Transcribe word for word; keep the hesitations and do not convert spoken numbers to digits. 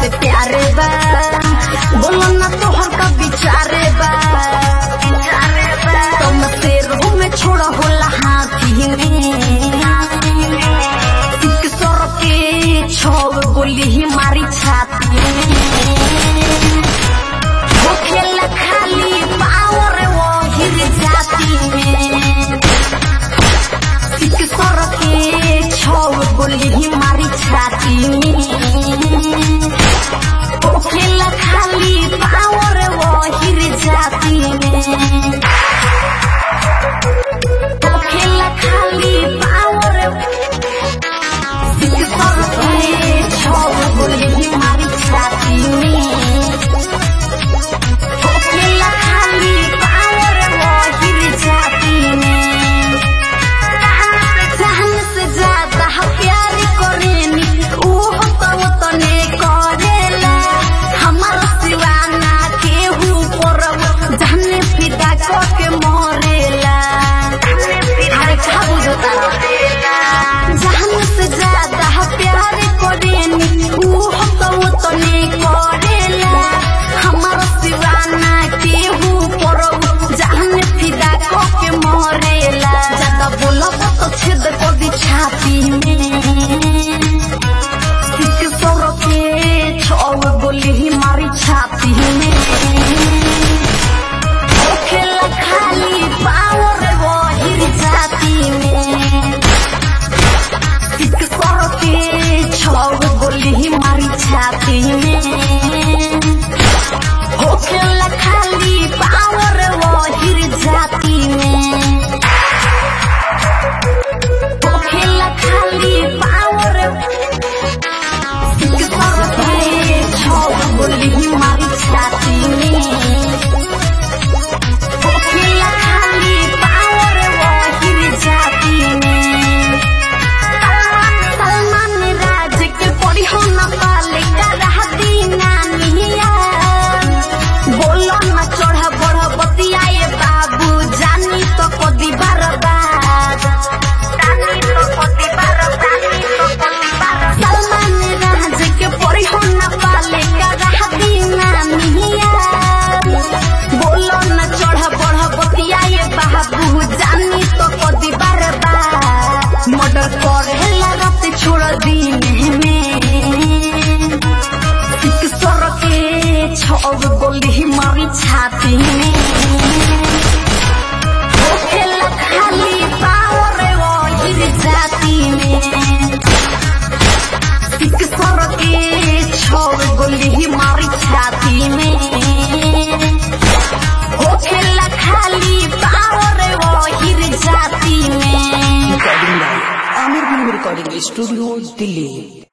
से प्यारे बा बोलो ना तोहर का बिचारे बा तुम से रूह में छोड़ा होला हाथी में सर के छो गोली ही मारी छाती वो खेल खाली पावर वो हिर जाती में सर के छो गोली ही मारी छाती में वो खेल खाली पावर वो हिर जाती में वो खेल खाली पावर सर के छो गोली ही मारी छाती में वो खेल खाली पावर वो हिर जाती में जहन से ज्यादा प्यार करेनी वो तो तने करेला हमारा सिवाना केहू पर जहन फिदा के मरेला अरे का बुझता जहन से ज्यादा प्यार करेनी वो तो तने करेला हमारा सिवाना केहू पर जहन फिदा के मरेला ज्यादा बोलो तो छेद को दी छाती में सर के छो गोली ही मारी छाती में वो खेल खाली पावर वो हिर जाती में सर के छो गोली ही मारी छाती में वो खेल खाली पावर वो हिर जाती में वो खेल खाली पावर सर के छो गोली ही मारी छाती में वो खेल खाली पावर वो हिर जाती में सलमान राज के पड़ी हो न पाले का रहती नानिया बोलो न चढ़ बढ़ बतियाए बाबू जानी तो कदी बर्बाद जानी तो कदी बर्बाद सलमान राज के पड़ी हो न पाले का रहती नानिया बोलो न चढ़ बढ़ बतियाए बाबू जानी तो कदी बर्बाद मर्डर करे लगत छोड़ दिन में सर के छो गोली ही मारी छाती में वो खेल खाली पावर वो हिर जाती में सर के छो गोली ही मारी छाती में वो खेल खाली पावर वो हिर जाती में Aamir film recording studio Delhi.